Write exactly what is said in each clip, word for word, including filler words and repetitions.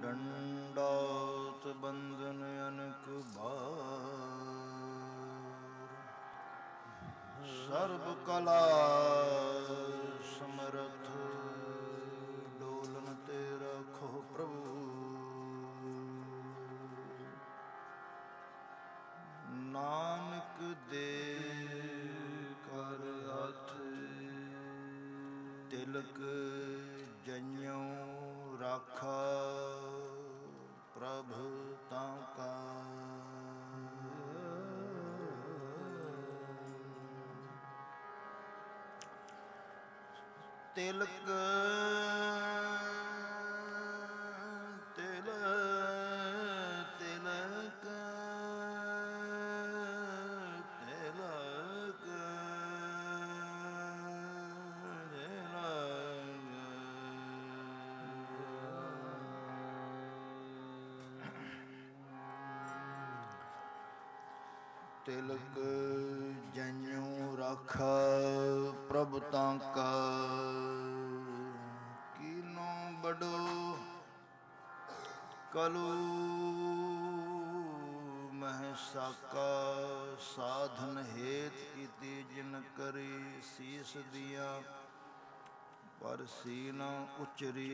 दंडौत बंधन अनक बार, सर्व कला समरथ डोलन ते रखो प्रभु। नानक दे कर हाथ तिलक जन्यों राखा प्रभु ताका। तिलक तिल तिलक तिलक तिलक जन्यों राखा प्रभु ताका। कीनो बड़ो कलू महसाका, साधन हेत कीती जिन करी। सीस दिया पर सीना उचरी,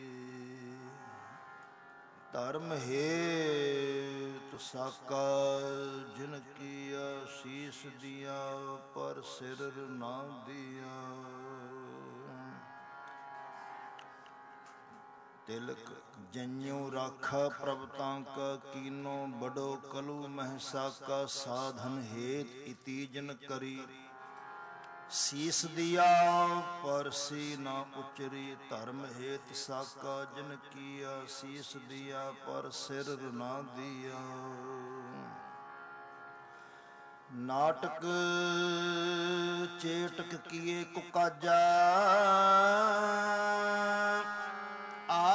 धर्म हेत साका जिन किया। शीस दिया पर सिर ना दिया। तिलक जन्यों राखा प्रभु ताका। कीनो बड़ो कलू महसाका, साधन हेत इति जिन करी। शीस दिया पर सी ना उचरी, धर्म हेत साका जिन किया। शीस दिया पर सिर ना दिया। नाटक चेटक किए कुकाजा, आ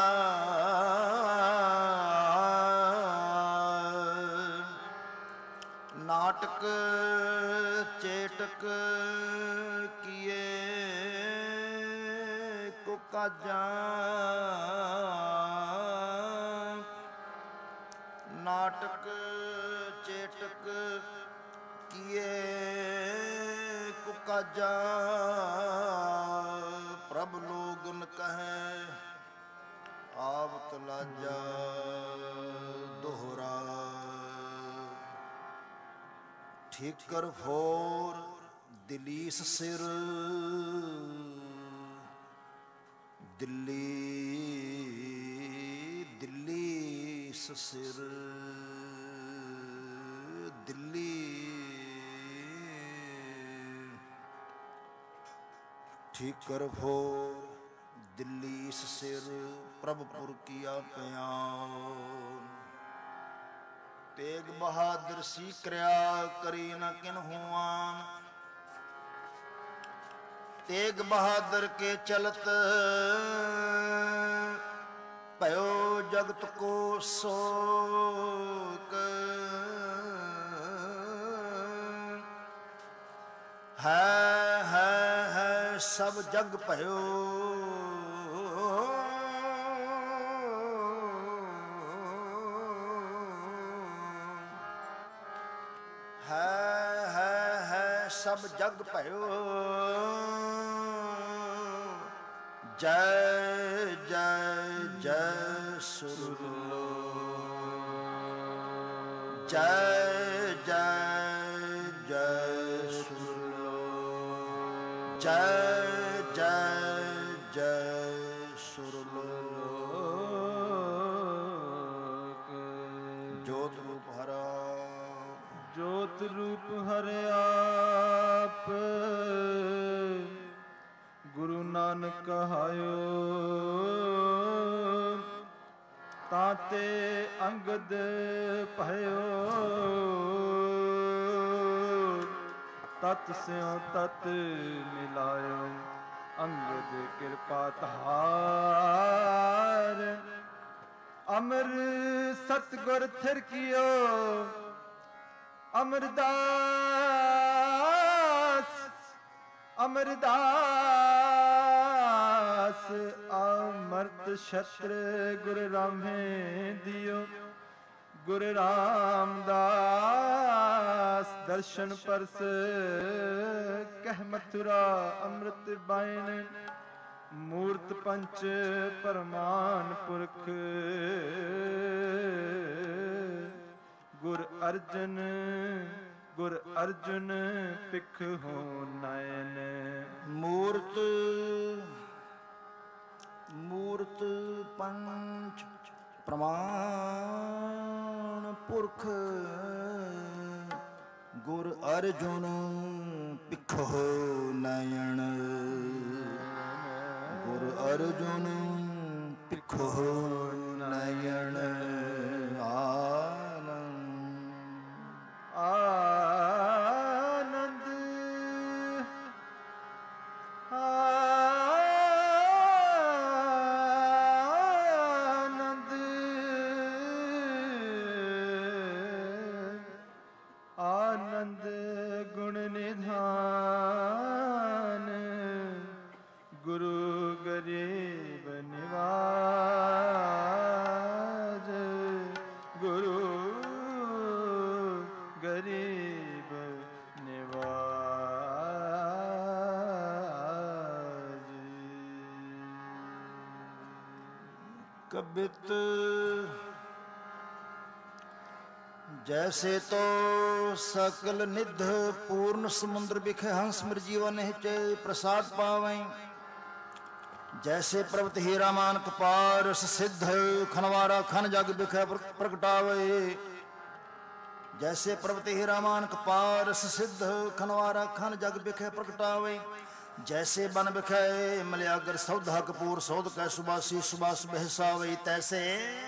नाटक चेटक किए कुकाजा। नाटक चेटक किए कुकाजा। प्रभु लोगन कहे आवत लाजा। दोहरा ठीकर फोर दिलीस सिर, दिल्ली दिल्लीस सिर, दिल्ली ठीकर फोर दिल्लीस सिर। प्रभुपुर किया प्यार, तेग बहादुर सी करया करी न किन्हू आन। तेग बहादुर के चलत भयो जगत को शोक। है है है सब जग भयो, है है है सब जग भयो। जय जय जय सुरलो, जय जय जय सुरलो, जय जय जय सुरलो। जोत रूप हरा, जोत रूप हरे आप गुरु नानक कहायो। ताते अंगद भयो, तत् स्यों तत् मिलायो। अंगद कृपा तहार, अमर सतगुर थिर कियो। अमरदास अमरदास ਦਾਸ ਅਮਰਤ ਛਤਰ ਗੁਰ ਰਾਮੇ ਦਿਓ। ਗੁਰ ਰਾਮਦਾਸ ਦਰਸ਼ਨ ਪਰਸ ਕਹਿ ਮਥੁਰਾ ਅੰਮ੍ਰਿਤ ਬਾਇਨ। ਮੂਰਤ ਪੰਚ ਪਰਮਾਨ ਪੁਰਖ ਗੁਰ ਅਰਜਨ ਗੁਰ ਅਰਜੁਨ ਪਿਖ ਹੋ ਨੈਨ। ਮੂਰਤ ਮੂਰਤ ਪੰਚ ਪ੍ਰਮਾਣ ਪੁਰਖ ਗੁਰ ਅਰਜੁਨ ਪਿਖੋ ਨਯਨ। ਗੁਰ ਅਰਜੁਨ ਪਿਖੋ ਨਯਨ। ਆਨੰਦ ਆਨੰਦ ਆਨੰਦ ਗੁਣ ਨਿਧਾਨ ਗੁਰੂ ਗਰੀਬ ਨਿਵਾਜ। ਗੁਰੂ ਗਰੀਬ ਨਿਵਾਜ। ਕਬਿਤ ਜੈਸੇ ਤੋ ਸਕਲ ਨਿਧ ਪੂਰਨ ਸਮੁੰਦਰ ਬਿਖੇ ਹੰਸ ਮਿਰ ਜੀਵਨ ਨਿਹਚੇ ਪ੍ਰਸਾਦ ਪਾਵੈਂ। ਜੈਸੇ ਪ੍ਰਭਤ ਹੀਰਾ ਮਾਨਕ ਪਾਰਸ ਸਿੱਧ ਖਨਵਾਰਾ ਖਨ ਜਗ ਬਿਖੇ ਪ੍ਰਗਟਾਵੇ। ਜੈਸੇ ਪ੍ਰਭਤ ਹੀਰਾ ਮਾਨਕ ਪਾਰਸ ਸਿੱਧ ਖਨਵਾਰਾ ਖਨ ਜਗ ਬਿਖੇ ਪ੍ਰਗਟਾਵੇ। ਜੈਸੇ ਬਨ ਬਿਖੇ ਮਲਿਆਗਰ ਸੌਧਾ ਕਪੂਰ ਸੌਧ ਕੈ ਸੁਬਾਸੀ ਸੁਬਾਸ ਬਹਿਸਾਵੇ। ਤੈਸੇ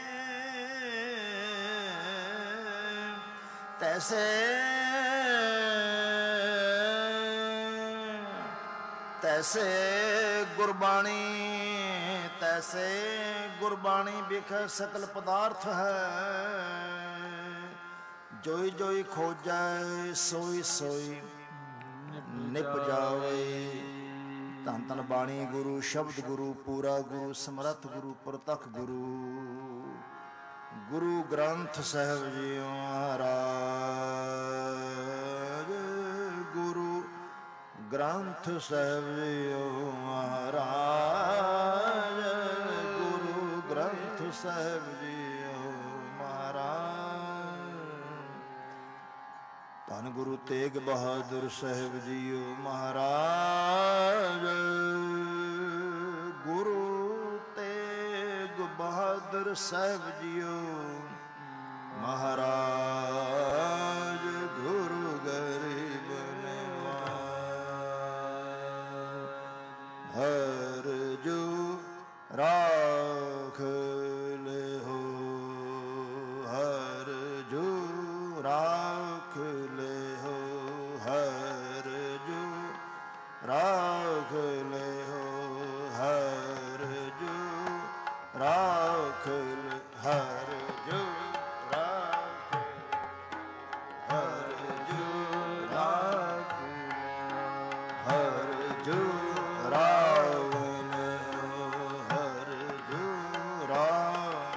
ਤੈਸੇ ਤੈਸੇ ਗੁਰਬਾਣੀ ਤੈਸੇ ਗੁਰਬਾਣੀ ਬਿਖੇ ਸਕਲ ਪਦਾਰਥ ਹੈ। ਜੋਈ ਜੋਈ ਖੋਜੈ ਸੋਈ ਸੋਈ ਨਿਪ ਜਾਵੇ। ਧੰਨ ਧੰਨ ਬਾਣੀ ਗੁਰੂ ਸ਼ਬਦ ਗੁਰੂ ਪੂਰਾ ਗੁਰੂ ਸਮਰੱਥ ਗੁਰੂ ਪ੍ਰਤੱਖ ਗੁਰੂ ਗੁਰੂ ਗ੍ਰੰਥ ਸਾਹਿਬ ਜੀ ਮਹਾਰਾਜ। ਗੁਰੂ ਗ੍ਰੰਥ ਸਾਹਿਬ ਜੀ ਮਹਾਰਾਜ। ਗੁਰੂ ਗ੍ਰੰਥ ਸਾਹਿਬ ਜੀ ਮਹਾਰਾਜ। ਧੰਨ ਗੁਰੂ ਤੇਗ ਬਹਾਦਰ ਸਾਹਿਬ ਜੀਓ ਮਹਾਰਾਜ। ਗੁਰੂ ਤੇਗ ਬਹਾਦਰ ਸਾਹਿਬ ਜੀਓ ਮਹਾਰਾਜ। ਗੁਰੂ ਗਰੀਬ ਨਿਵਾਜ। ਹਰ ਜੋ ਰਾਖ ਲਿਓ ਹਰ ਜੋ ਰਾਖ ਲਿਓ ਹਰ ਜੋ ਰਾਖ ਲਿਓ ਹਰ ਜੋ ਰਾਖ ਹਰ ਜੋ ਰਾਖ ਹਰ ਜੋ ਰਾਖ ਹਰ ਜੋ ਰਾਵ ਹਰ ਜੋ ਰਾਵ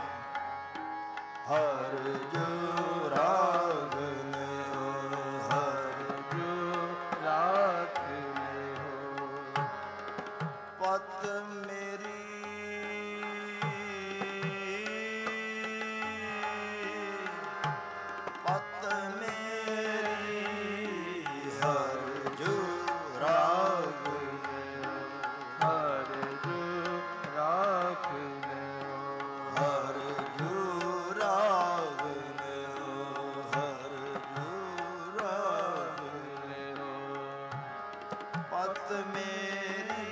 ਹਰ ਜੋ ਰਾਗ ਲਿਓ ਹਰ ਜੋ ਰਾਖ ਲਿਓ। ਪਤ ਮੇਰੀ ਪਤ ਮੇਰੀ ਹਰ ਜੋ ਰਾਗ ਲਿਓ ਹਰ ਜੋ ਰਾਖ ਲਿਓ ਹਰ ਜੋ ਰਾਗ ਲਿਓ ਹਰ ਜੋ ਰਾਗ ਲਿਓ। ਪਤ ਮੇਰੀ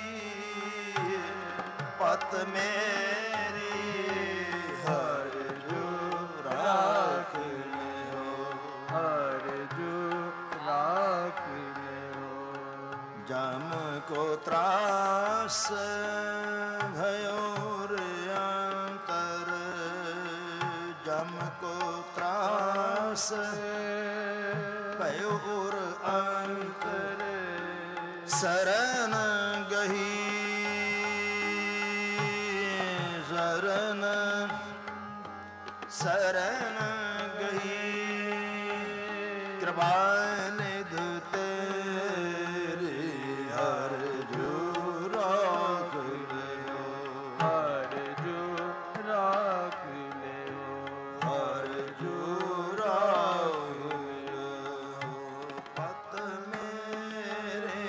ਪਤ ਮੇਰੀ ਹਰ ਜੋ ਰਾਖ ਲਿਓ ਹਰ ਜੋ ਰਾਖ ਲਿਓ। ਜਮ ਕੋ ਤਰਾਸ भयो ਅੰਤਰ ਜਮ ਕੋ ਤਰਾਸ भयो ਅੰਤਰ। ਸਰਨ ਗਹੀ शरण गही कृपा निध तेरी हर जो राख लियो हर जो राख लियो हर जो राख लियो पत मेरे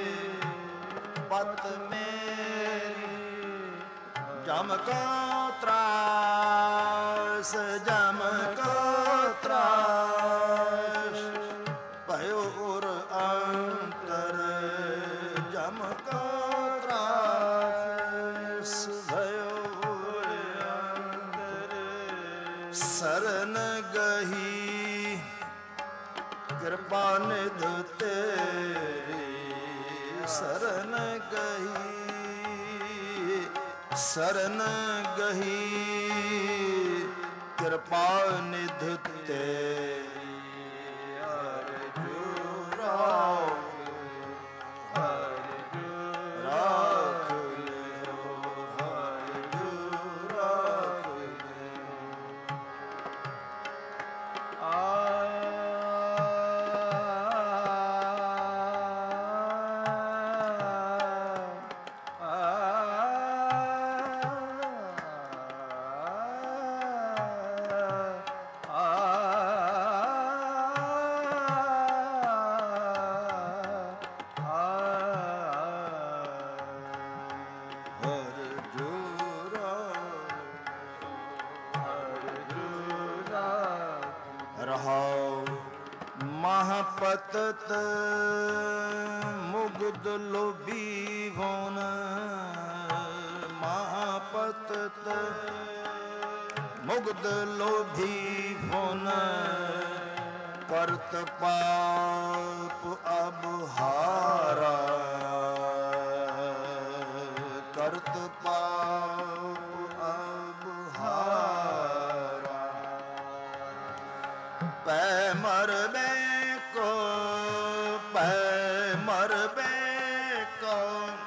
पत मेरी जम को त्रास जम को त्रास भयो उर अंतर जम को त्रास भयो उर अंतर शरण गही कृपा निध तेरी शरण गही शरण गही कृपा निध तेरी हर जो राख हर जो राख लियो हर जो राख लियो हर जो राख रहाओ महापतत मुग्ध लोभी भोन महापतत मुग्ध लोभी भोन करत पाप अब हारा करत पाप अब हारा पै मरबे को पै मरबे को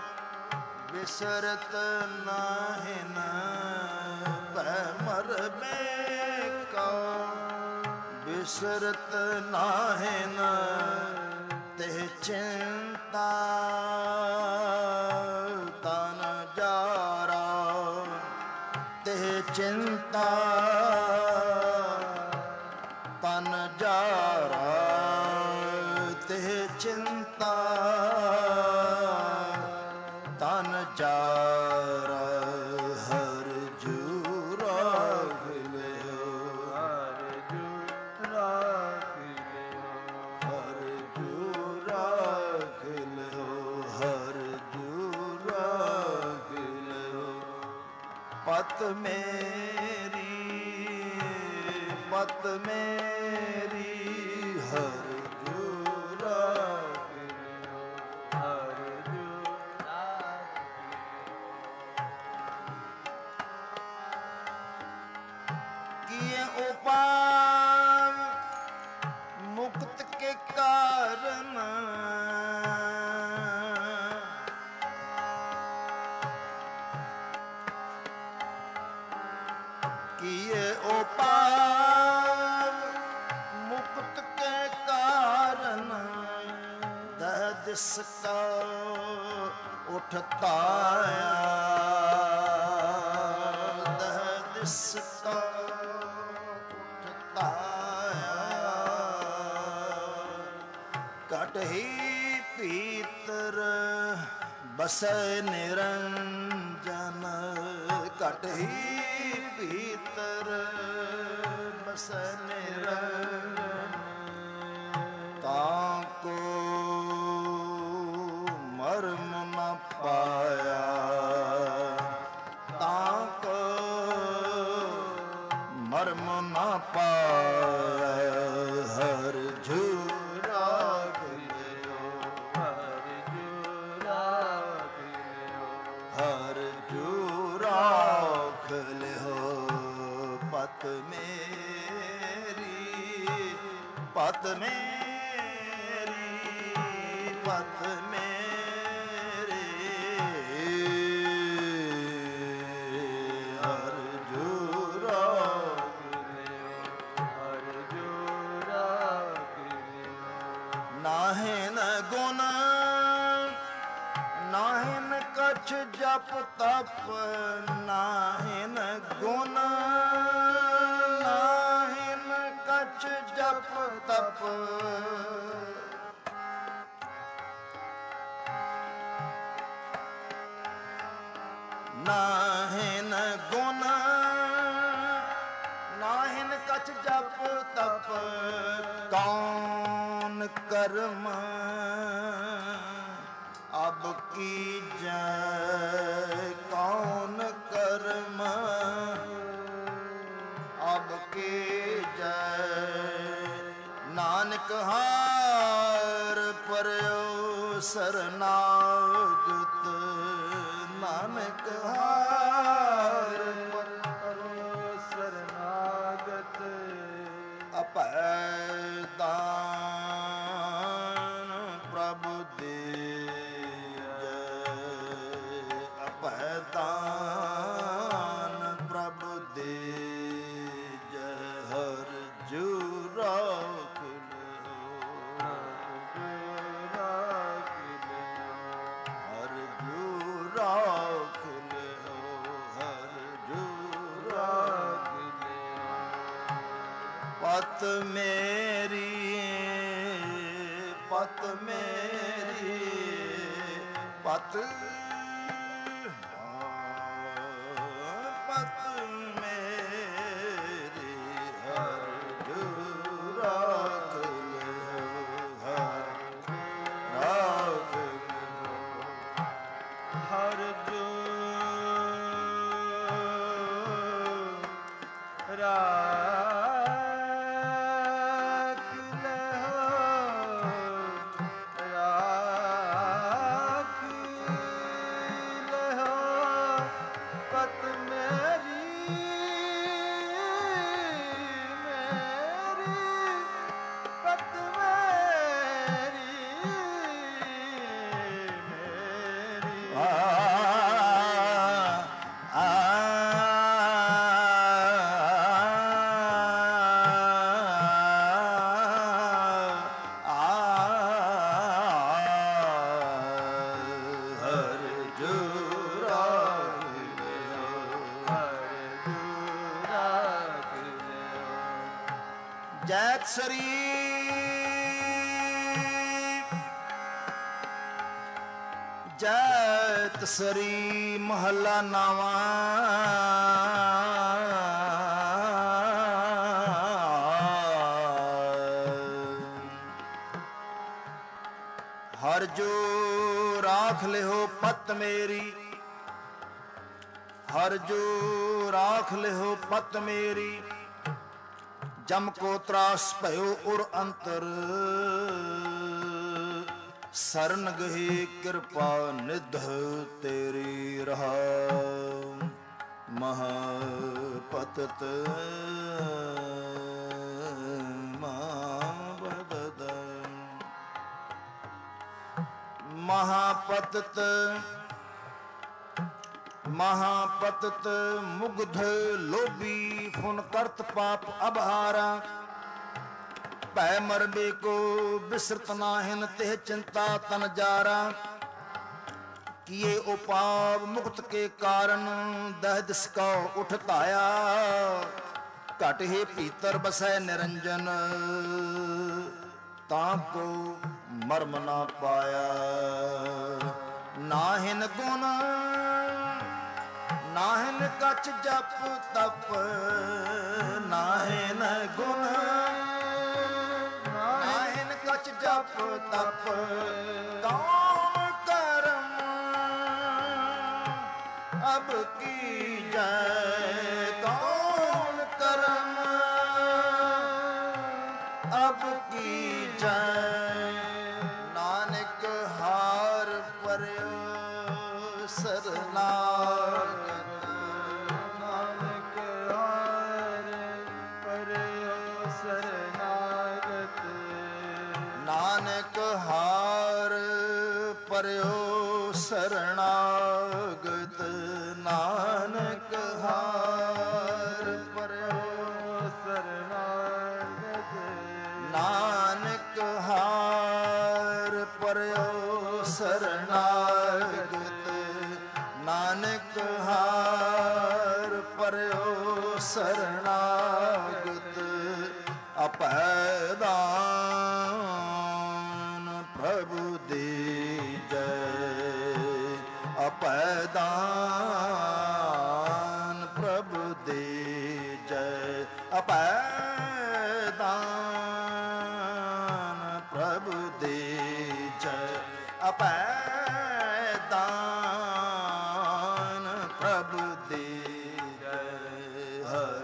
बिसरत नाहिन पै मरबे को बिसरत नाहिन ते चिंता तन जारा ते चिंता तन जारा ते चिंता तन जारा हर जो राख लियो हर जो राख लियो हर जो राख लियो हर जो राख लियो पत मेरी पत मेरी हर जो राख लियो हर जो राख किए उपाय मुक्त के कारण किए उपाय मुक्त के कारण दह दिस का उठता दह दिस का उठता कट ही पीतर बसै निरंजन कट ही भीतर बसै निरंजन ताको मर्म न पाया ताको मर्म न पाया हर जो राख लियो हर जो राख लियो हर जो राख लियो पत मेरी पत मेरी पत मेरी हर जो राख ਕਛ ਜਪ ਤਪ ਨਾਹਿਨ ਗੁਣ ਨਾਹਿਨ ਕਛ ਜਪ ਤਪ ਨਾਹਿਨ ਗੁਣ ਨਾਹਿਨ ਕਛ ਜਪ ਤਪ ਕੌਣ ਕਰਮ ਅਬ ਕੀਜੈ ਕੌਣ ਕਰਮ ਅਬ ਕੀਜੈ ਨਾਨਕ ਹਾਰ ਪਰਿਓ ਸਰਨਾਗਤ ਨਾਨਕ ਹਾਰ ਪਰਿਓ ਸਰਨਾਗਤ ਅਭੈ ਦਾਨ ਪ੍ਰਭ ਦੇ ਅਭੈ ਦਾਨ ਪ੍ਰਭ ਦੇ ਜੈ ਹਰ ਜੁ ਰਾਖ ਪਤ ਮੇਰੀ ਪਤ ਮੇਰੀ ਪਤ ਪਤ ਮੇਰੀ ਹਰ ਜੁ ਰਾਖ ਲਿਓ ਹਰ ਰਾਖ ਲਿਓ ਹਰ ਜੁ ਰਾਖ ਜੈਤ ਸਰੀ ਜੈਤ ਸਰੀ ਮਹੱਲਾ ਨਾਵਾਂ ਹਰ ਜੋ ਰਾਖ ਲਿਓ ਪਤ ਮੇਰੀ ਹਰ ਜੋ ਰਾਖ ਲਿਓ ਪਤ ਮੇਰੀ ਜਮ ਕੋ ਤਰਾਸ ਭਇਓ ਉਰ ਅੰਤਰ ਸਰਨ ਗਹੀ ਕਿਰਪਾ ਨਿਧ ਤੇਰੀ ਰਹਾ ਮਹਾ ਪਤਤ ਮਹਾਬਦਦ ਮਹਾਪਤਤ ਮਹਾਪਤਤ ਮੁਗਧ ਲੋਭੀ ਫੁਨ ਕਰਤ ਪਾਪ ਅਭਾਰਾ ਭੈ ਮਰਬੇ ਕੋ ਬਿਸਰਤ ਨਾਹਿਨ ਤੇ ਚਿੰਤਾ ਤਨ ਜਾਰਾ ਕੀਏ ਉਪਾਵ ਮੁਕਤ ਕੇ ਕਾਰਨ ਦਹ ਦਿਸ ਕਉ ਉਠ ਧਾਇਆ ਘਟ ਹੀ ਭੀਤਰ ਬਸੈ ਨਿਰੰਜਨ ਤਾਂ ਕੋ ਮਰਮ ਨਾ ਪਾਇਆ ਨਾਹਿਨ ਗੁਣ ਨਾਹਿਨ ਕਛ ਜਪ ਤਪ ਨਾਹਿਨ ਗੁਣ ਨਾਹਿਨ ਕਛ ਜਪ ਤਪ ਕੌਣ ਕਰਮ ਅਬ ਕੀਜੈ ਕੌਣ ਕਰਮ ਅਬ ਕੀਜੈ ਨਾਨਕ ਹਾਰ ਪਰਿਓ ਸਰਨਾਗਤ ਨਾਨਕ ਹਾਰ ਪਰਿਓ ਸਰਨਾਗਤ ਨਾਨਕ ਹਾਰ ਪਰਿਓ ਸਰਨਾਗਤ ਨਾਨਕ ਹਾਰ ਪਰਿਓ ਸਰਨਾਗਤ ਨਾਨਕ ਹਾਰ ਪਰਿਓ ਸਰਨਾਗਤ ਸਰਨਾਗਤ ਅਭੈ ਦਾਨ ਪ੍ਰਭੂ ਦੀਜੈ ਅਭੈ ਦਾਨ ਪ੍ਰਭੂ ਦੀਜੈ ਅਭੈ ਦਾਨ ਪ੍ਰਭੂ ਦੀਜੈ ਅਭੈ ਦਾਨ ਪ੍ਰਭੂ ਦੀਜੈ ਹਰਿ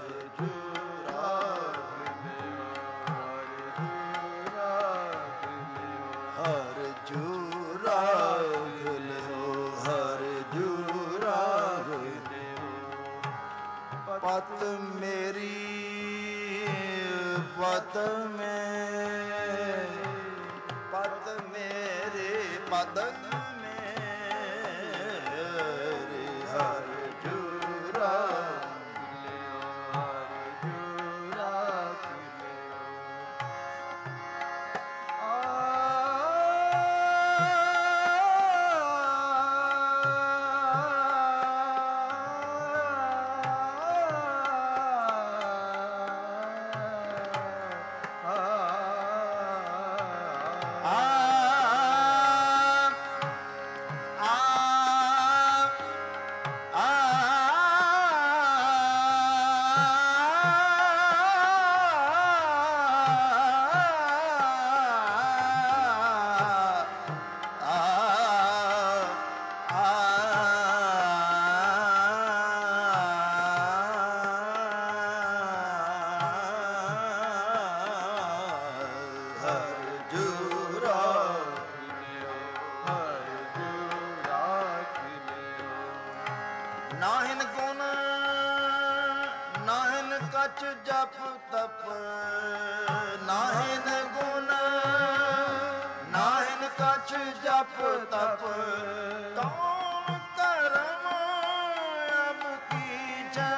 ਹਰ ਜੂ ਰਾਗ ਲਿਓ ਹਰ ਜੂ ਰਾਗ ਲਿਓ ਪਤ ਮੇਰੀ ਪਤ ਮੈਂ ਪਤ ਮੇਰੇ ਪਦ ਮੇਰੇ ਹਰ ਜੂ ਰਾਗ ਲਿਓ ਹਰ ਜੂ ਰਾਗ ਨਾਹਿਨ ਗੁਣ ਨਾਹਿਨ ਕਛ ਜਪ ਤਪ ਨਾਹਿਨ ਗੁਣ ਨਾਹਿਨ ਕਛ ਜਪ ਤਪ ਕੌਣ ਕਰਮ ਅਬ ਕੀਜੈ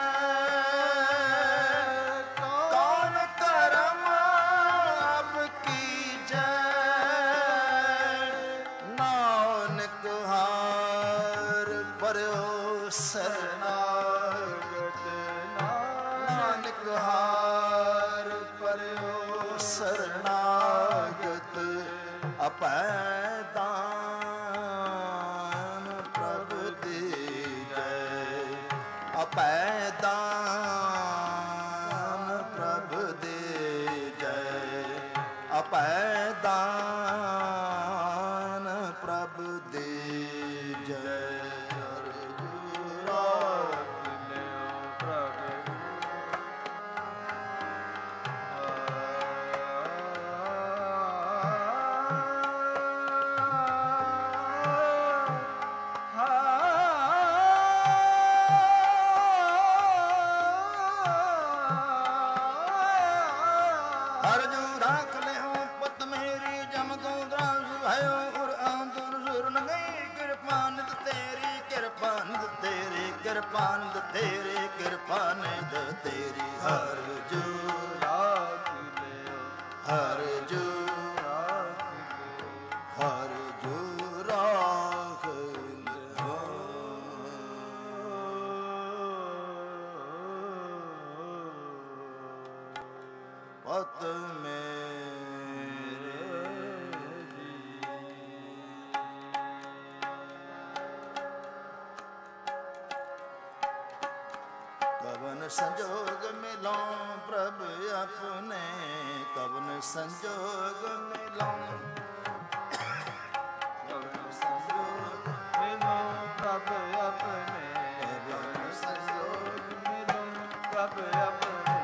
ਕੌਣ ਕਰਮ ਅਬ ਕੀਜੈ ਨਾਨਕ ਹਾਰ ਪਰਿਓ ਸਰਨਾਗਤ ਨਾਨਕ ਹਾਰ ਪਰਿਓ ਸਰਨਾਗਤ ਅਭੈ ਦਾਨ ਪ੍ਰਭ ਦੀਜੈ ਅਭੈ ਦਾਨ ਪ੍ਰਭ ਦੀਜੈ ਅਭੈ ਦਾਨ ਪ੍ਰਭ ਦੀਜੈ ਹਰ ਜੂ ਰਾਖ ਲਿਓ ਪਤ ਮੇਰੀ ਜਮ ਤੋਂ ਦਰਾਜ ਭਇਓ ਔਰ ਆਂਦਰ ਸੁਰਨ ਗਈ ਕਿਰਪਾ ਨਿਤ ਤੇਰੀ ਕਿਰਪਾ ਨਿਤ ਤੇਰੀ ਕਿਰਪਾ ਨਿਤ ਤੇਰੀ ਕਿਰਪਾ ਨਿਤ ਤੇਰੀ ਹਰ ਜੂ ਰਾਖ ਲਿਓ ਹਰ ਜੂ ਰਾਖ ਲਿਓ ਹਰ ਜੂ ਰਾਖ ਲਿਓ ਪਤ ਮੇਰੇ ਜੀ ਕਵਨ ਸੰਜੋਗ ਮਿਲੋਂ ਪ੍ਰਭ ਆਪਣੇ ਕਵਨ ਸੰਜੋਗ ਮਿਲੋਂ ਕਵਨ ਸੰਜੋਗ ਮਿਲੋਂ ਪ੍ਰਭ ਆਪਣੇ ਕਵਨ ਸੰਜੋਗ ਮਿਲੋਂ ਪ੍ਰਭ ਆਪਣੇ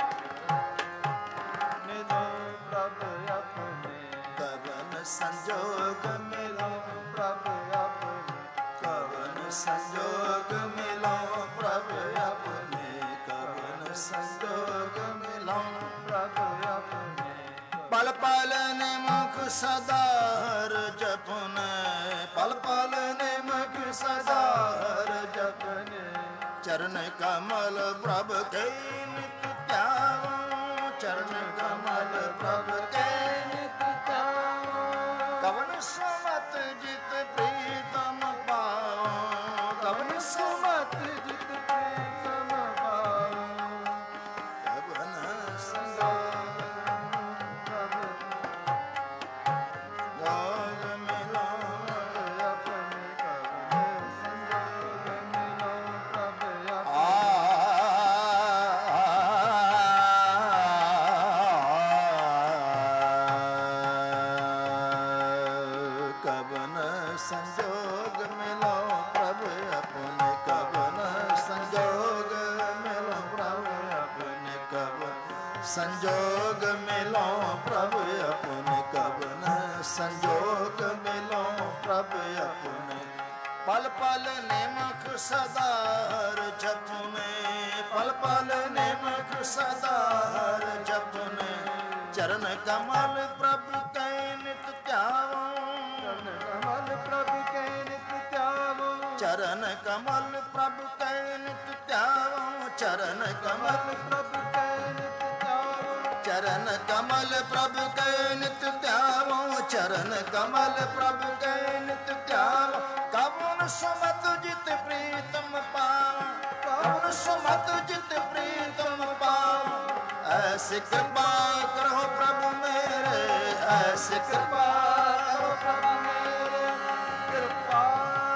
ਮਿਲੋਂ ਪ੍ਰਭ ਆਪਣੇ ਕਵਨ ਸੰਜੋਗ ਮਿਲੋਂ ਪ੍ਰਭ ਆਪਣੇ ਕਵਨ ਸੰਜੋਗ ਮਿਲੋਂ ਪ੍ਰਭ ਆਪਣੇ ਕਵਨ ਸੰਜੋਗ ਮਿਲੋਂ ਪ੍ਰਭ ਆਪਣੇ ਪਲ ਪਲ ਨਿਮਖ ਸਦਾ ਹਰ ਜਪਨੇ ਪਲ ਪਲ ਨਿਮਖ ਸਦਾ ਹਰ ਜਪਨੇ ਚਰਨ ਕਮਲ ਪ੍ਰਭ ਕੇ ਨਿਤ ਧਿਆਵੋ ਚਰਨ ਕਮਲ ਪ੍ਰਭ ਕੇ ਨਿਤ ਧਿਆਵੋ ਕਵਨ ਸੁਮਤ ਜਿਤ ਪ੍ਰੀਤਮ ਪਾਵੋ ਕਵਨ ਸੁਮਤ ਜਿਤ ਪ੍ਰੀਤਮ ਪਾਵੋ ਸੰਜੋਗ ਮਿਲੋ ਪ੍ਰਭ ਆਪਣੇ ਕਬਨ ਸੰਜੋਗ ਮਿਲੋ ਪ੍ਰਭ ਆਪਣੇ ਪਲ ਪਲ ਨਿਮਖ ਸਦਾ ਹਰ ਜਪਨੇ ਪਲ ਪਲ ਨਿਮਖ ਸਦਾ ਹਰ ਜਪਨੇ ਚਰਨ ਕਮਲ ਪ੍ਰਭ ਕੈ ਨਿਤ ਧਿਆਵੋ ਚਰਨ ਕਮਲ ਪ੍ਰਭ ਕੈ ਨਿਤ ਧਿਆਵੋ ਚਰਨ ਕਮਲ ਪ੍ਰਭ ਕੈ ਨਿਤ ਧਿਆਵੋ ਚਰਨ ਕਮਲ ਪ੍ਰਭ ਕੈ ਨਿਤ ਧਿਆਵੋ ਚਰਨ ਕਮਲ ਪ੍ਰਭ ਕੈ ਨਿਤ ਧਿਆਵੋ ਚਰਨ ਕਮਲ ਪ੍ਰਭ ਕੈ ਨਿਤ ਧਿਆਵੋ ਕਬਨ ਸੁਮਤ ਜਿਤ ਪ੍ਰੀਤਮ ਪਾਵ ਕਬਨ ਸੁਮਤ ਜਿਤ ਪ੍ਰੀਤਮ ਪਾਵ ਐਸੀ ਕਿਰਪਾ ਕਰੋ ਪ੍ਰਭ ਮੇਰੇ ਐਸੀ ਕਿਰਪਾ ਕਰੋ ਪ੍ਰਭ ਮੇਰੇ ਕਿਰਪਾ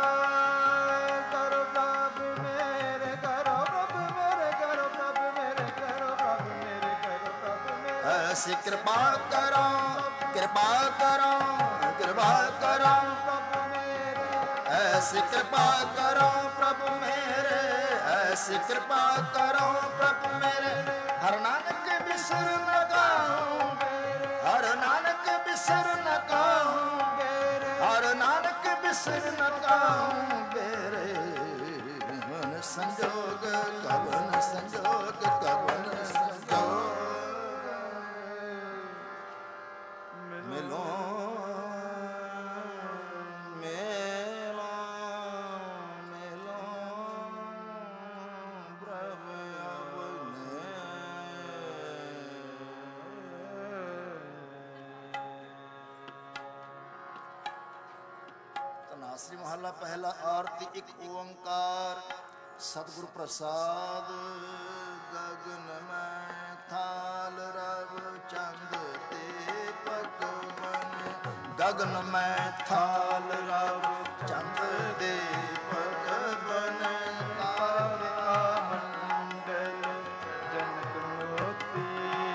ਕਰੋ ਪ੍ਰਭ ਮੇਰੇ ਕਰੋ ਪ੍ਰਭ ਮੇਰੇ ਕਰੋ ਪ੍ਰਭ ਮੇਰੇ ਕਰੋ ਪ੍ਰਭ ਮੇਰੇ ਕਰੋ ਪ੍ਰਭ ਮੇਰੇ ਐਸੀ ਕਿਰਪਾ ਕਰੋ ਕਿਰਪਾ ਕਰੋ ਕਿਰਪਾ ਕਰੋ ਪ੍ਰਭ ਮੇਰੇ ਐਸੀ ਕਿਰਪਾ ਕਰੋ ਪ੍ਰਭ ਮੇਰੇ ਐਸੀ ਕਿਰਪਾ ਕਰੋ ਪ੍ਰਭ ਮੇਰੇ ਹਰ ਨਾਨਕ ਬਿਸਰ ਨ ਕਾਹੂੰ ਹਰ ਨਾਨਕ ਬਿਸਰ ਨ ਕਾਹੂੰ ਹਰ ਨਾਨਕ ਬਿਸਰ ਨ ਕਾਹੂੰ ਬੇਰੇ ਮਨ ਸੰਜੋਗ ਕਵਨ ਸੰਜੋਗ ਕਵਨ ਸੰਜੋਗ ਮਿਲੋ ਮਿਲੋ ਮਿਲੋ ਪ੍ਰਭ ਆਪਣੇ ਤਨਾਸਰੀ ਮਹੱਲਾ ਪਹਿਲਾ ਆਰਤੀ ਇੱਕ ਓੰਕਾਰ ਸਤਿਗੁਰ ਪ੍ਰਸਾਦ ਗਗਨ ਮੈਂ ਥਾਲ ਰਵ ਚੰਦ ਤੇ ਪਕਵਨ ਗਗਨ ਮੈਂ ਥਾਲ ਰਵ ਚੰਦ ਦੇ ਪਕਵਨ ਤਾਰਿਕਾ ਮੰਡਲ ਜਨਕ ਮੋਤੀ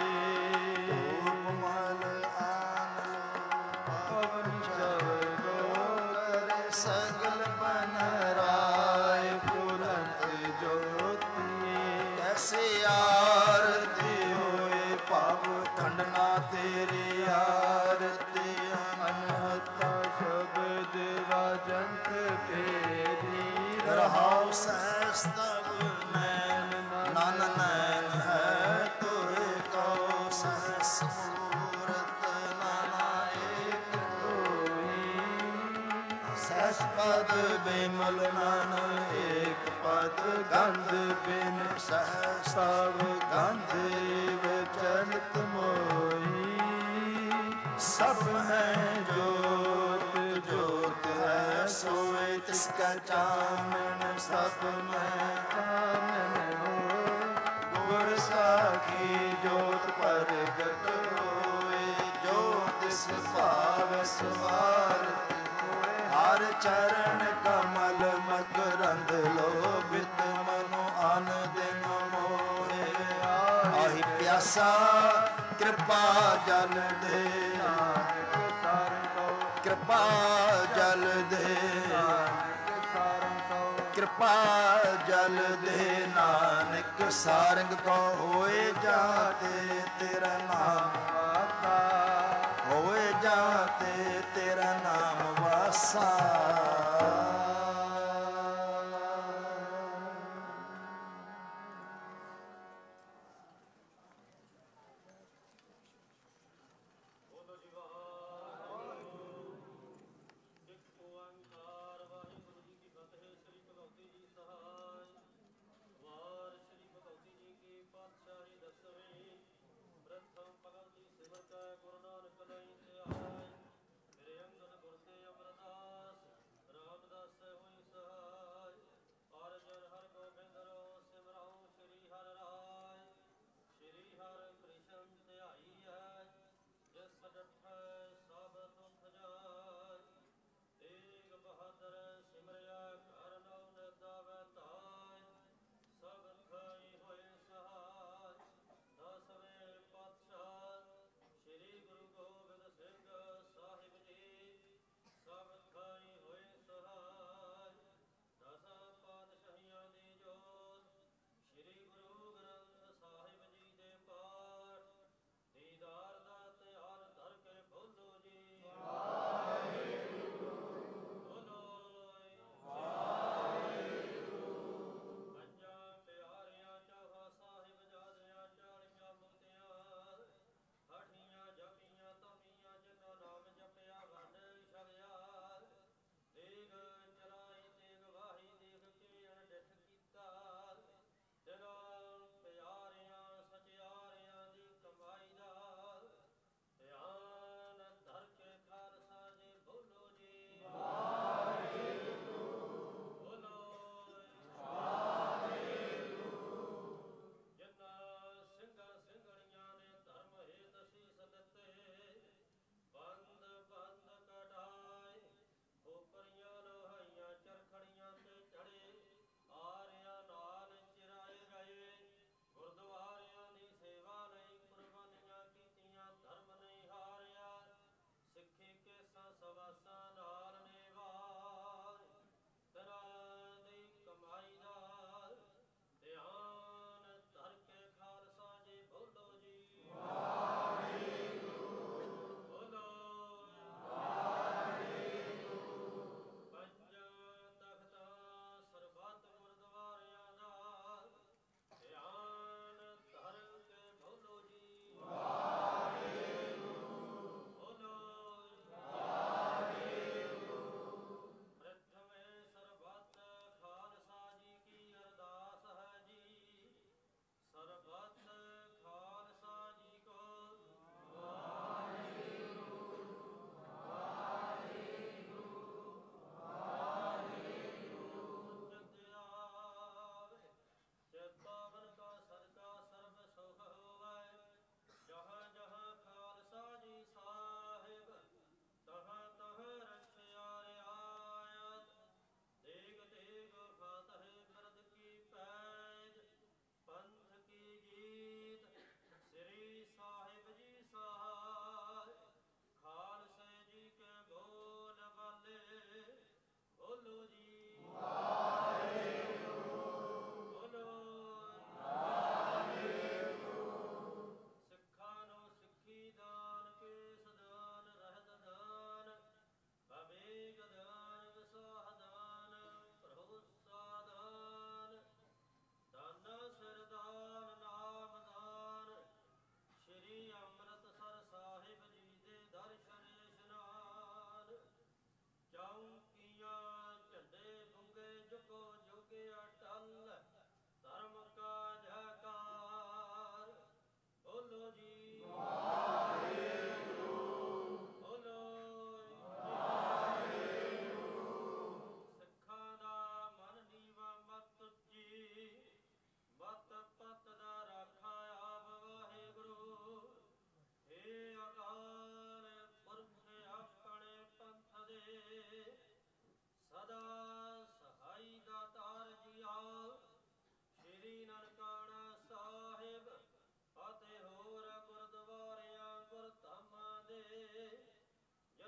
ਮਲ ਆਨ ਪਵਨ ਚਵਰੋ ਕਰੇ ਸਗਲ ਬਨ ਰਾਏ ਫੁਲੰਤ ਜੋਤੀ ਕੈਸੇ ਆਰਤੀ ਹੋਏ ਭਾਵ ਖੰਡਨਾ ਤੇਰੀ ਆਰਤੀ ਅਨਹਤਾ ਸ਼ਬਦ ਵਾਜੰਤ ਤੇਰੀ ਰਹਾਉ ਸਹਿਸ ਤਵ ਨੈਨ ਨਨ ਨੈਨ ਹੈ ਤੁਰ ਕਉ ਸਹਿਸ ਮੂਰਤ ਨਾਨਾ ਏਕ ਹੋਈ ਸਹਿਸ ਪਦ ਬਿਮਲ ਨਨ ਏਕ ਪਦ ਗੰਧ ਬਿਨ ਸਹਿਸ ਸਭ ਗੰਧ ਵਿਚਲਤ ਮੋਈ ਸਭ ਹੈ ਜੋਤ ਜੋਤ ਹੈ ਸੋਏ ਤਿਸ ਕਾ ਚਾਨਣ ਸਭ ਮੈਂ ਚਾਨਣ ਹੋਏ ਗੁਰ ਸਾਖੀ ਜੋਤ ਪ੍ਰਗਟ ਹੋਏ ਜੋ ਤਿਸ ਭਾਵ ਸਵਾਰਤ ਹੋਏ ਹਰ ਚਰਨ ਕਮਲ ਮਕਰੰਦ ਲੋਭਿਤ ਮਨੋ ਅਨ ਦਿਨ ਮੋਏ ਆਹੀ ਪਿਆਸਾ ਕਿਰਪਾ ਜਲ ਦੇ ਨਾਨਕ ਸਾਰਨ ਕਉ ਕਿਰਪਾ ਜਲ ਦੇ ਨਾਨਕ ਸਾਰਨ ਕਉ ਕਿਰਪਾ ਜਲ ਦੇ ਨਾਨਕ ਸਾਰੰਗ ਕੋ ਹੋਏ ਜਾਤੇ ਤੇਰਾ ਨਾਮ ਆਸਾ ਹੋਏ ਜਾਤੇ ਤੇਰਾ ਨਾਮ ਵਾਸਾ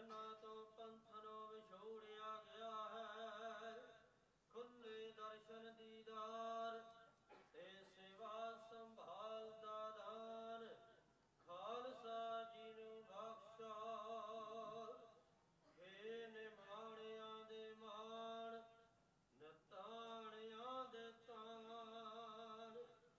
ਜਨਾਂ ਤੋਂ ਪੰਥਨੋਂ ਵਿਛੋੜਿਆ ਗਿਆ ਹੈ। ਖੁੱਲੇ ਦਰਸ਼ਨ ਦੀਦਾਰ ਤੇ ਸੇਵਾ ਸੰਭਾਲ ਦਾ ਦਾਨ ਖਾਲਸਾ ਜੀ ਨੂੰ ਬਖਸ਼ਾ। ਹੇ ਨਿਮਾਣਿਆਂ ਦੇ ਮਾਣ ਨਿਤਾਣਿਆਂ ਦੇ ਤਾਣ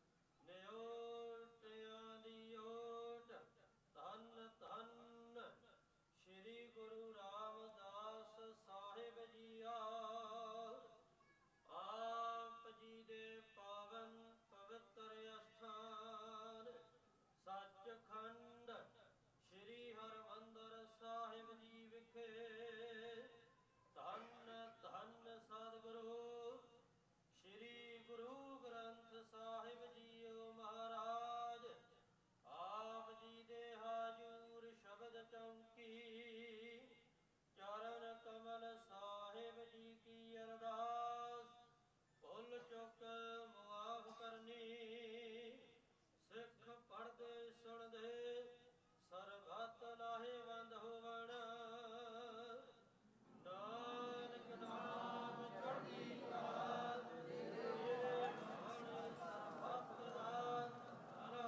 ਨਿਓਟਿਆਂ ਦੀ ਓਟ ਧੰਨ ਧੰਨ ਸ਼੍ਰੀ ਗੁਰੂ ਰਾਮਦਾਸ ਸਾਹਿਬ ਜੀਆ। ਆਪ ਜੀ ਦੇ ਪਾਵਨ ਪਵਿੱਤਰ ਅਸਥਾਨ ਸੱਚਖੰਡ ਸ਼੍ਰੀ ਹਰਿਮੰਦਰ ਸਾਹਿਬ ਜੀ ਵਿਖੇ ਧੰਨ ਧੰਨ ਸਤਿਗੁਰੂ ਸ਼੍ਰੀ ਗੁਰੂ ਗ੍ਰੰਥ ਸਾਹਿਬ ਜੀਓ ਮਹਾਰਾਜ ਆਪ ਜੀ ਦੇ ਹਾਜ਼ੂਰ ਸ਼ਬਦ ਚੌਂਕੀ ਚਰਨ ਕਮਲ ਸਾਹਿਬ ਜੀ ਕੀ ਅਰਦਾਸ ਭੁੱਲ ਚੁੱਕ ਮੁਆਫ ਕਰਨੀ। ਸਿੱਖ ਪੜ੍ਹਦੇ ਸੁਣਦੇ ਸਰਬੱਤ ਲਾਹੇਵੰਦ ਹੋਵਣ। ਨਾਨਕ ਨਾਮ ਚੜ੍ਹਦੀ ਕਲਾ ਸਰਬੱਤ ਦਾ ਭਲਾ।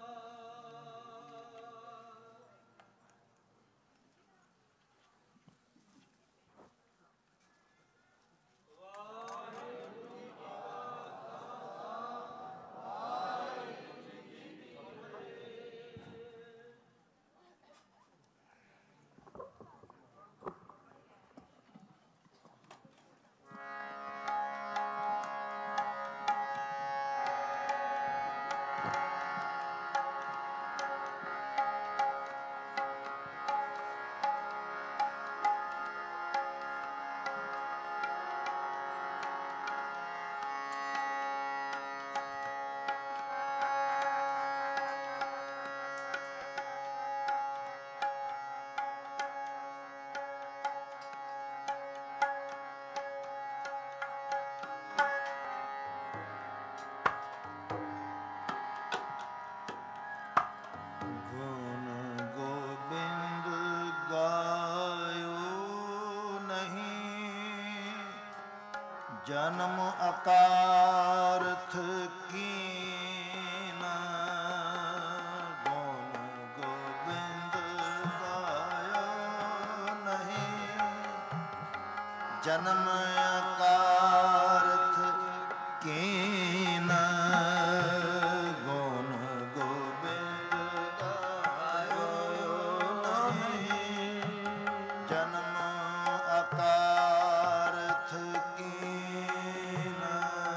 ਵਾਹਿਗੁਰੂ ਜੀ ਕਾ ਖਾਲਸਾ ਵਾਹਿਗੁਰੂ ਜੀ ਕੀ ਫਤਿਹ। ਗੁਣ ਗੋਬਿੰਦ ਗਾਇਓ ਨਹੀਂ, ਜਨਮ ਅਕਾਰਥ ਕੀਨਾ। ਗੁਣ ਗੋਬਿੰਦ ਗਾਇਓ ਨਹੀਂ, ਜਨਮ ਅਕਾਰਥ ਕੀਨਾ। ਗੁਣ ਗੋਬਿੰਦ ਗਾਇਓ ਨਹੀਂ, ਜਨਮ ਅਕਾਰਥ ਕੀਨਾ।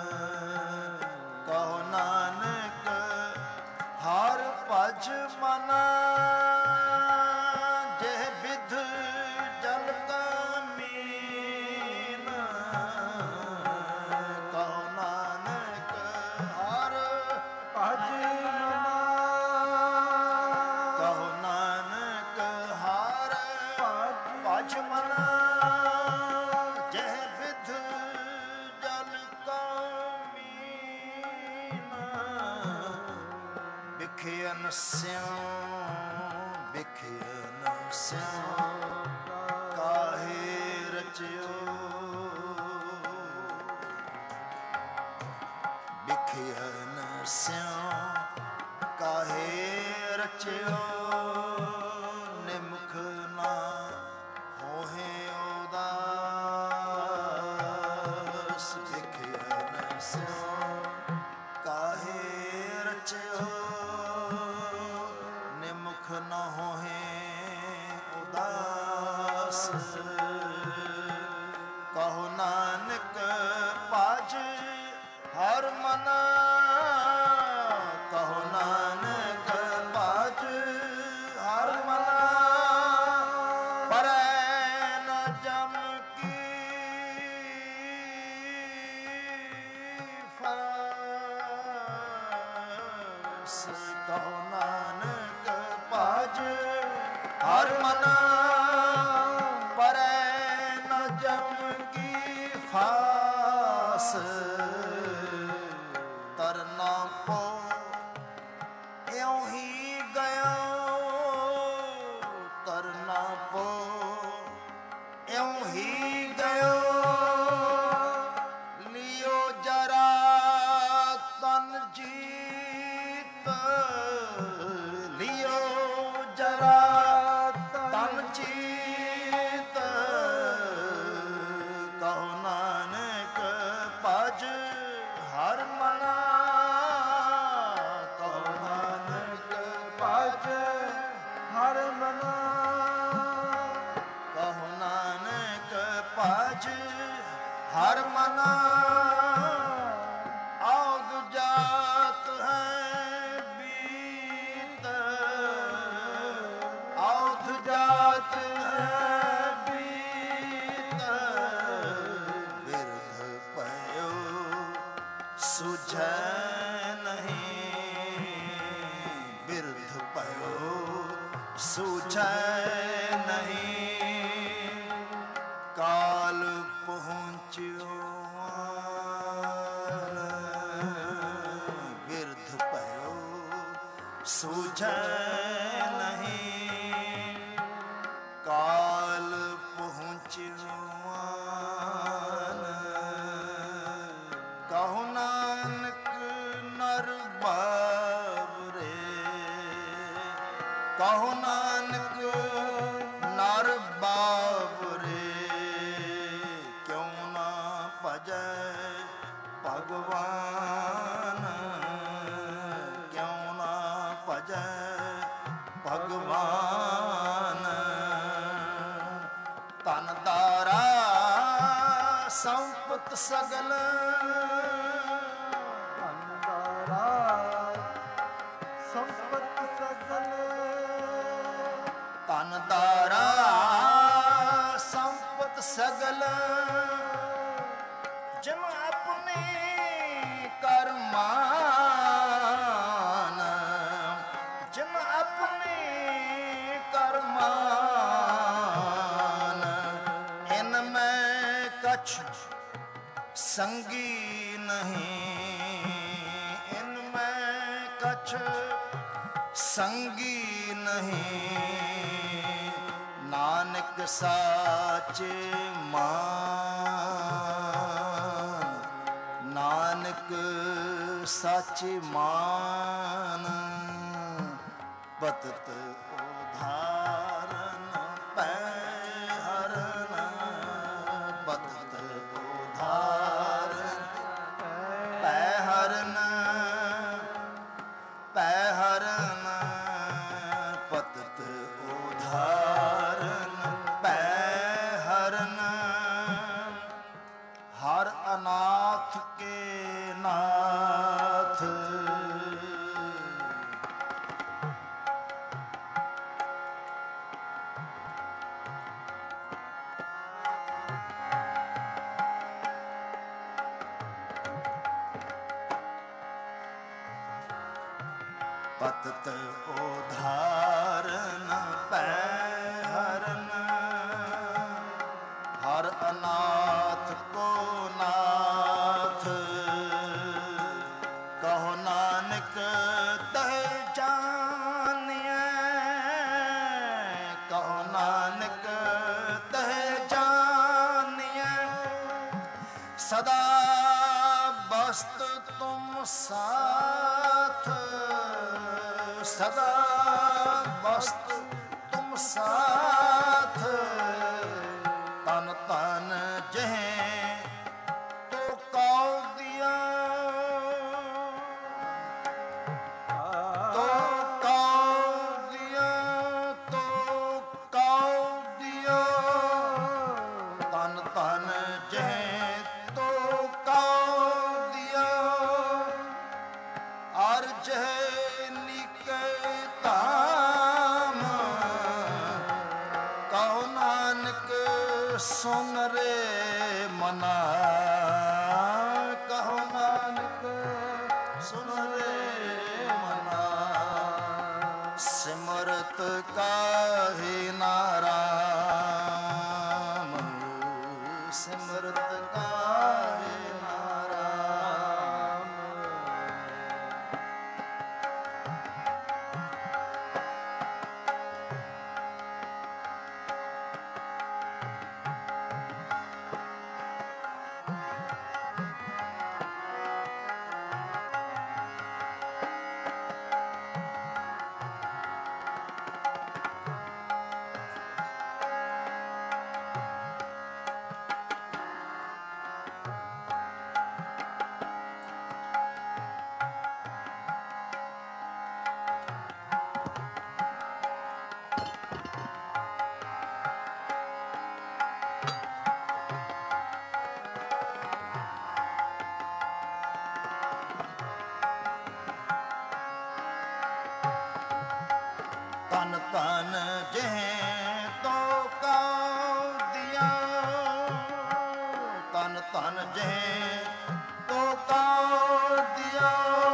ਕਹੋ ਨਾਨਕ ਹਰ ਭਜ ਮਨਾ, ਜਿਹ ਬਿਧ ਜਲ ਕਮੀਨ। ਕਹੋ ਨਾਨਕ ਹਰ ਭਜ ਮਨਾ, ਕਹੋ ਨਾਨਕ ਹਰ ਭਜ ਮਨਾ, ਜਿਹ ਬਿਧ ਜਲ ਕਮੀਨ। ਬਿਖਿਅਨ ਸਿਉ ਬਿਖਿਅਨ ਸਿਉ ਕਾਹੇ ਰਚਿਓ। ਬਿਖਿਅਨ ਸਿਉ ਕਾਹੇ ਰਚਿਓ, ਨਿਮਖ ਨਾ ਹੋਹੇ ਉਦਾਸ। ਬਿਖਿਅਨ ਸਿਉ ਕਾਹੇ ਰਚਿਓ, ਨਿਮਖ ਨਾ ਹੋਹੇ ਉਦਾਸ। ਕਹੋ ਨਾਨਕ ਭਜ ਹਰ ਮਨਾ, ਕਹੋ ਨਾਨਕ ਭਜ ਹਰ ਮਨਾ। ਪਰੈ ਨ ਜਮ ਕੀ ਫਾਸ। ਕਹੋ ਨਾਨਕ ਭਜ ਹਰ ਮਨਾ, ਪਰੈ ਨ ਜਮ ਕੀ ਫਾਸ। ਤਰਨਾ ਪੋ ਇਉਂ ਹੀ ਗਿਆ, ਤਰਨਾ ਪੋ ਭਜ ਹਰ ਮਨਾ। ਕਹੋ ਨਾਨਕ ਭਜ ਹਰ ਮਨਾ। ਔਧ ਜਾਤ ਹੈ ਬੀਤ, ਔਧ ਜਾਤ ਹੈ ਬੀਤ। ਬਿਰਧ ਪਇਓ ਸੁਝੈ ਨਹੀਂ, ਬਿਰਧ ਪਇਓ ਸੁਝੈ ਨਹੀਂ। ਕਾਲ ਪਹੁੰਚਿਓ ਬਿਰਧ ਪਇਓ ਸੁਝੈ ਨਹੀਂ। ਕਾਲ ਪਹੁੰਚਿਓ ਕਹੋ ਨਾਨਕ ਨਰ ਬਾਵਰੇ। ਕਹੋ ਨਾਨਕ ਨਰ ਬਾਵਰੇ। ਕਿਉ ਨਾ ਭਜੈ ਭਗਵਾਨ, ਕਿਉ ਨਾ ਭਜੈ ਭਗਵਾਨ। ਧਨ ਦਾਰਾ ਸੰਪਤ ਸਗਲ, ਧਨ ਦਾਰਾ ਸੰਪਤ ਸਗਲ। ਧਨ ਦਾਰਾ ਸੰਪਤ ਸਗਲ। ਜਿਮ ਆਪਣੇ ਕਰਮਾਨ, ਜਿਮ ਆਪਣੇ ਕਰਮਾਨ। ਇਨ ਮੈਂ ਕਛ ਸੰਗੀ ਨਹੀਂ, ਇਨ ਮੈਂ ਕਛ ਸੰਗੀ ਨਹੀਂ। ਨਾਨਕ ਸਾਚੇ ਮਾਨ, ਨਾਨਕ ਸਾਚੇ ਮਾਨ। ਪਤਿਤ ਉਧਾਰਨ ਪੈ ਹਰਨ, ਪਤਿਤ ਉਧਾਰਨ ਪੈ ਹਰਨ, ਪੈ ਹਰਨ। ਪਤਿਤ ਉਧਾਰਨ ਪੈ ਹਰਨ। ਹਰ ਅਨਾਥ ਕੇ ਨਾਥ, ਪਤਿਤ ਉਧਾਰਨ ਪੈ ਹਰਨ। ਹਰ ਅਨਾਥ ਕੋ ਨਾਥ। ਕਹੋ ਨਾਨਕ ਤਹਿ ਜਾਣਿਐ, ਕਹੋ ਨਾਨਕ ਤਹਿ ਜਾਣਿਐ। ਸਦਾ ਬਸਤ ਤੁਮ ਸਾਥ, ਸਦਾ ਬਸਤ ਤੁਮ ਸਾਥ। ਤਨ ਤਨ ਜਹ ਤੋ ਕਉ ਦਿਆ, ਤੋ ਕਉ ਦਿਆ, ਤੋ ਕਉ ਦਿਆ। ਤਨ ਤਨ ਜਹ ਤੋ ਕਉ ਦਿਆ। ਅਰ ਜਹ ਨਿਕੈ ਧਾਮ, ਕਹੋ ਨਾਨਕ ਸੁਨ ਰੇ ਮਨਾ। ਕਹੋ ਨਾਨਕ ਸੁਨ ਰੇ ਮਨਾ। ਸਿਮਰਤ ਕਾਹੇ ਨਾਰਾਮ, ਸਿਮਰਤ ਕਾਹੇ ਨਾਰਾਮ। ਤਨ ਤਨ ਜਿਹ ਤੋ ਕਉ ਦਿਆ, ਤਨ ਤਨ ਜਿਹ ਤੋ ਕਉ ਦਿਆ,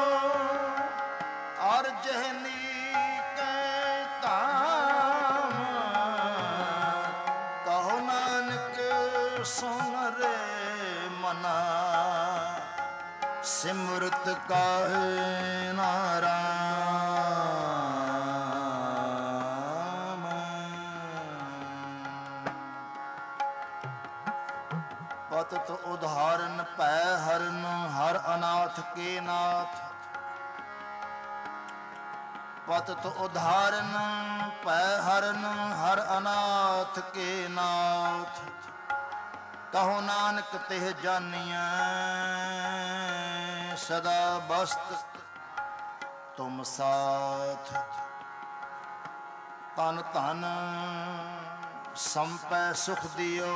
ਅਰ ਜਿਹ ਨੀਕੈ ਧਾਮ, ਕਹੋ ਨਾਨਕ ਸੁਨ ਰੇ ਮਨਾ, ਸਿਮਰਤ ਕਾਹੇ ਨਾਰਾਮ। ਪਤਿਤ ਉਦਾਹਰਨ ਪੈ ਹਰਨ, ਹਰ ਅਨਾਥ ਕੇ ਨਾਥ। ਪਤਿਤ ਉਦਾਹਰਨ ਪੈ ਹਰਨ, ਹਰ ਅਨਾਥ ਕੇ ਨਾਥ। ਕਹੋ ਨਾਨਕ ਤਿਹ ਜਾਨੀਐ, ਸਦਾ ਬਸਤ ਤੁਮ ਸਾਥ। ਤਨ ਧਨ ਸੰਪੈ ਸੁਖ ਦਿਓ,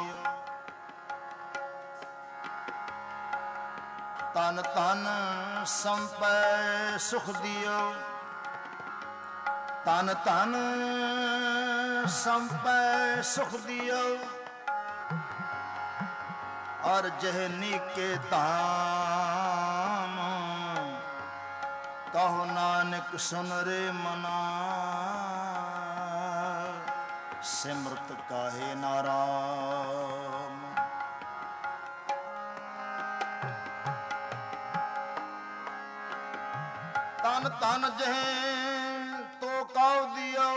ਤਨ ਧਨ ਸੰਪੈ ਸੁਖ ਦਿਓ, ਤਨ ਧਨ ਸੰਪੈ ਸੁਖ ਦਿਓ, ਅਰ ਜਿਹ ਨੀਕੇ ਧਾਮ, ਕਹੋ ਨਾਨਕ ਸੁਨ ਰੇ ਮਨਾ, ਸਿਮਰਤ ਕਾਹੇ ਨਾਰਾਮ। ਤਨ ਤਨ ਜਿਹ ਤੋ ਕਉ ਦਿਓ,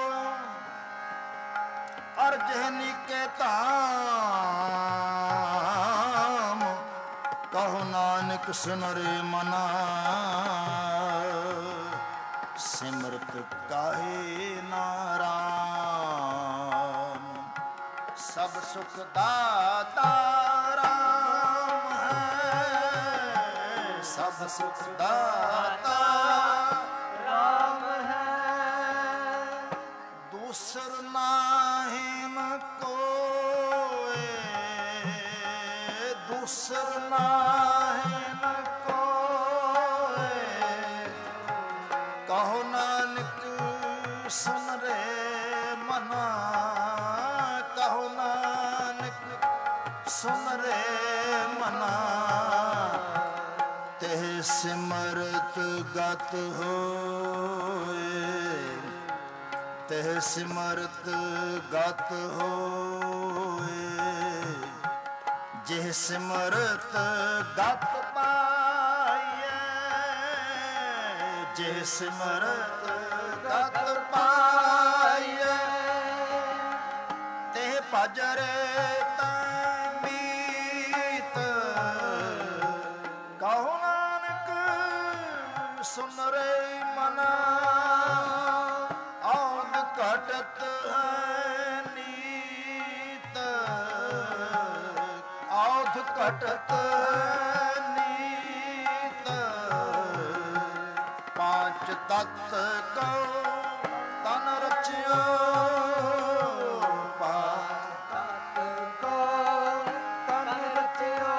ਅਰ ਜਿਹ ਨੀਕੇ ਧਾਮ, ਕਹੋ ਨਾਨਕ ਸੁਨ ਰੇ ਮਨਾ, ਸਿਮਰਤ ਕਾਹੇ ਨਾਰਾਮ। ਸਭ ਸੁਖ ਦਾਤਾ ਰਾਮ ਹੈ, ਸਭ ਸੁਖ ਦਾਤਾ ਰਾਮ ਹੈ। ਦੂਸਰ ਨਾਹਿਨ ਕੋਇ, ਦੂਸਰ ਨਾਹਿਨ ਕੋਇ, ਕਹੋ ਨਾਨਕ ਸੁਨ ਰੇ ਮਨਾ, ਕਹੋ ਨਾਨਕ ਸੁਨ ਰੇ ਮਨਾ। ਤਿਹ ਸਿਮਰਤ ਗਤ ਹੋਏ, ਤਿਹ ਸਿਮਰਤ ਗਤ ਹੋਏ, ਜਿਹ ਸਿਮਰਤ ਗਤ ਪਾਈਐ, ਜਿਹ ਸਿਮਰਤ ਗਤ ਪਾਈਐ, ਤਿਹ ਭਜ ਰੇ ਤੈ ਮੀਤ, ਕਹੋ ਨਾਨਕ ਸੁਨ ਰੇ ਮਨਾ। ਔਂਦ ਘਟਤ ਹੈ ਨੀਤ, ਔਂਦ ਘਟਤ ਹੈ ਨੀਤ, ਪਾਂਚ ਤਤ ਕਉ ਤਨ ਰਚਿਓ, ਤਤ ਕਉ ਤਨ ਰਚਿਓ,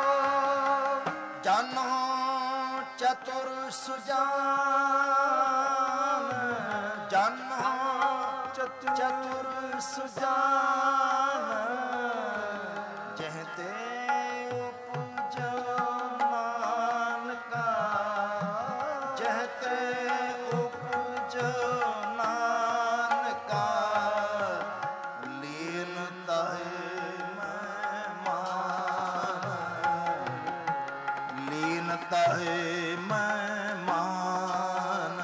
ਜਾਨੋ ਚਤੁਰ ਸੁਜਾਨ, ਜਾਨੋ ਚਤੁਰ ਸੁਜਾਨ, ਜਿਹ ਤੇ ਉਪਜੋ ਨਾਨਕਾ, ਜਿਹ ਤੇ ਉਪਜੋ ਨਾਨਕਾ, ਲੀਨ ਤਾਹੇ ਮਹਿਮਾਨ, ਲੀਨ ਤਾਹੇ ਮਹਿਮਾਨ।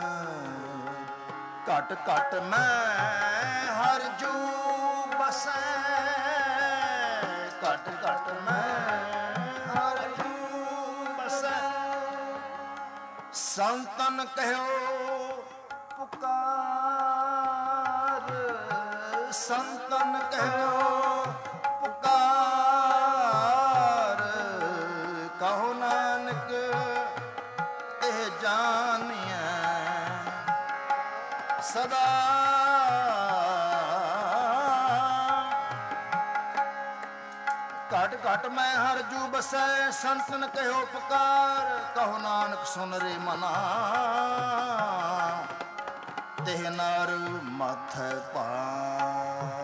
ਘਟ ਘਟ ਮੈਂ ਹਰ ਜੂ ਬਸੈ, ਘਟ ਘਟ ਮੈਂ ਹਰ ਜੂ ਬਸੈ। ਸੰਤਨ ਕਹਿਓ ਪੁਕਾਰ, ਸੰਤਨ ਕਹਿਓ ਪੁਕਾਰ, ਕਹੋ ਨਾਨਕ ਇਹ ਜਾਣੀਐ ਸਦਾ। ਘਟ ਘਟ ਮੈਂ ਹਰ ਜੂ ਬਸੈ, ਸੰਤਨ ਕਹਿਓ ਪੁਕਾਰ, ਕਹੋ ਨਾਨਕ ਸੁਨ ਰੇ ਮਨਾ। ਤਿਹ ਨਰ ਮਾਥੈ ਭਾਰ।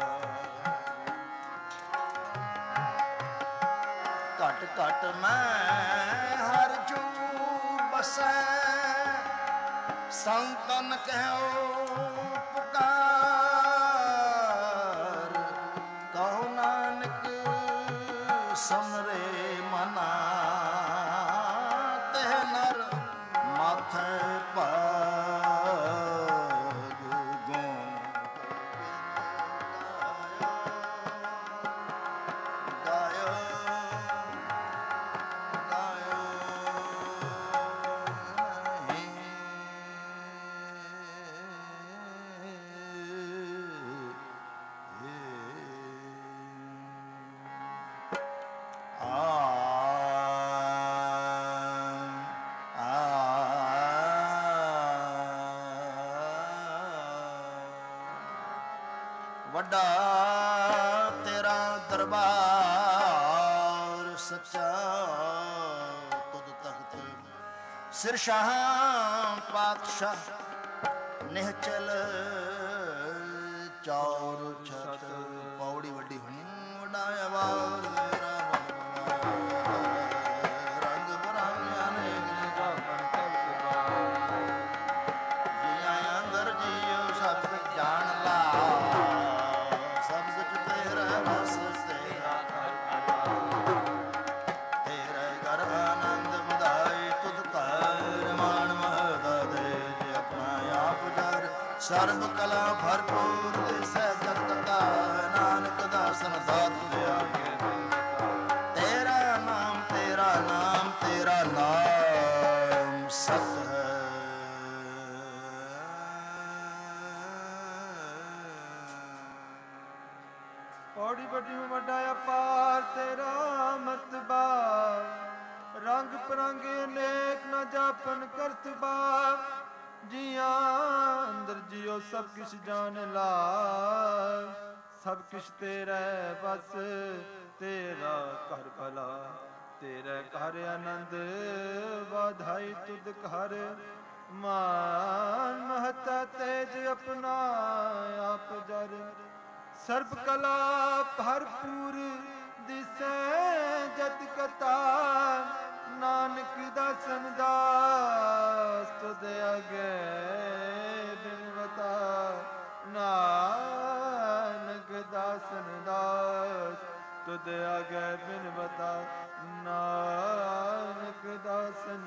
ਘਟ ਘਟ ਮੈਂ ਹਰ ਜੂ ਬਸੈ, ਸੰਤਨ ਕਹਿਓ ਪੁਕਾਰ। ਕਹੋ ਨਾਨਕ ਸਮਰੇ ਮਨਾ, ਤਿਹ ਨਰ ਮਾਥੈ ਭਾਗ। ਗੁਣ ਗਾਇਓ ਗਾਇਓ ਨਹੀਂ। ਵੱਡਾ ਤੇਰਾ ਦਰਬਾਰ ਸੱਚਾ, ਤੁਧ ਤਖਤ ਸਿਰ ਸ਼ਾਹ ਪਾਤਸ਼ਾਹ, ਨਿਹਚਲ ਚੌਰ ਛਤ। ਪੌੜੀ ਵੱਡੀ ਹੋਣੀ ਵੱਡਾ ਆਵਾਜ਼ ਮੇਰਾ ਰੰਗ ਬਰੰਗਿਆ ਨੇ ਜੀਆਂ ਅੰਦਰ ਜੀਓ ਸਭ ਕੁਝ ਜਾਣ ਲਾ, ਸਭ ਕੁਝ ਤੇਰਾ ਬਸ ਤੇਰਾ ਤੇਰੇ ਘਰ ਆਨੰਦ ਵਧਾਈ। ਤੁਧ ਘਰ ਮਾਣ ਮਹਦਾ ਦੇ ਜੇ ਆਪਣਾ ਆਪ ਜਰ, ਸਰਬ ਕਲਾ ਭਰਪੂਰ ਦਿਸੈ ਜਗਤ ਕਾ। ਨਾਨਕ ਦਾਸਨ ਦਾਤ ਦਿਆ ਤੇਰਾ ਨਾਮ ਤੇਰਾ ਨਾਮ ਤੇਰਾ ਨਾਮ ਸਤ ਹੈ। ਪੌੜੀ ਵੱਡੀ ਵੱਡਾ ਅਪਾਰ ਤੇਰਾ ਮਰਤਬਾ, ਰੰਗ ਪਰੰਗੇ ਅਨੇਕ ਨਾ ਜਾਪਨ ਕਰਤਬਾ। ਜੀਆਂ ਅੰਦਰ ਜਿਉ ਸਭ ਕਿਛ ਜਾਣ ਲਾ, ਸਭ ਕਿਛ ਤੇਰੇ ਬਸ ਤੇਰਾ ਘਰ ਭਲਾ। ਤੇਰੇ ਘਰ ਆਨੰਦ ਵਧਾਈ ਤੁਧ ਘਰ, ਮਾਨ ਮਹਤਾ ਤੇਜ ਆਪਣਾ ਆਪ ਜਰ। ਸਰਬ ਕਲਾ ਭਰਪੂਰ ਦਿਸੈ ਜਤ ਕਤਾ, ਨਾਨਕ ਦਾਸਨ ਦਾਸ ਤੁਧ ਅਗੇ ਬਿਨਵਤਾ। ਨਾਨਕ ਦਾਸਨ ਦਾਸ ਤੁਧ ਅਗੇ ਬਿਨਵਤਾ। ਨਾਨਕ ਦਾਸਨ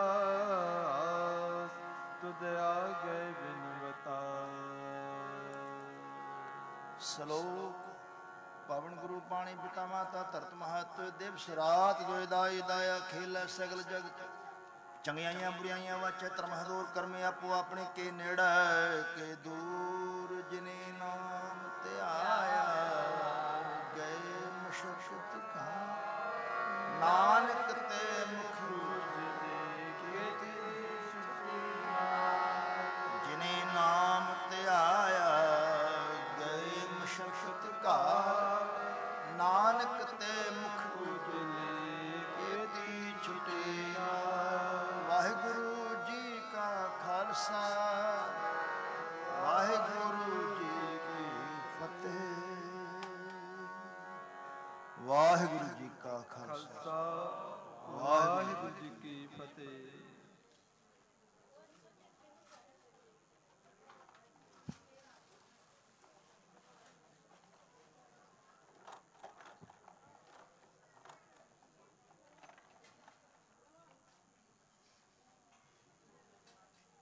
ਦਾਸ ਤੁਧ ਅਗੇ ਬਿਨਵਤਾ। ਸ਼ਲੋਕ। ਪਵਨ ਗੁਰੂ ਪਾਣੀ ਪਿਤਾ ਮਾਤਾ ਧਰਤ ਮਹਤ, ਦਿਵਸ ਰਾਤ ਦੋਇ ਦਾਈ ਦਾਇਆ ਖੇਲੈ ਸਗਲ ਜਗਤ। ਚੰਗਿਆਈਆਂ ਬੁਰਾਈਆਂ ਵਾਚੈ ਧਰਮ ਹਦੂਰ, ਕਰਮੇ ਆਪੋ ਆਪਣੇ ਕੇ ਨੇੜੇ ਕੇ ਦੂਰ। ਜਿਨੇ ਨਾਮ ਧਿਆਇਆ ਗਏ ਮੁਸ਼ਕਤ ਕਾ, ਨਾਨਕ ਤੇ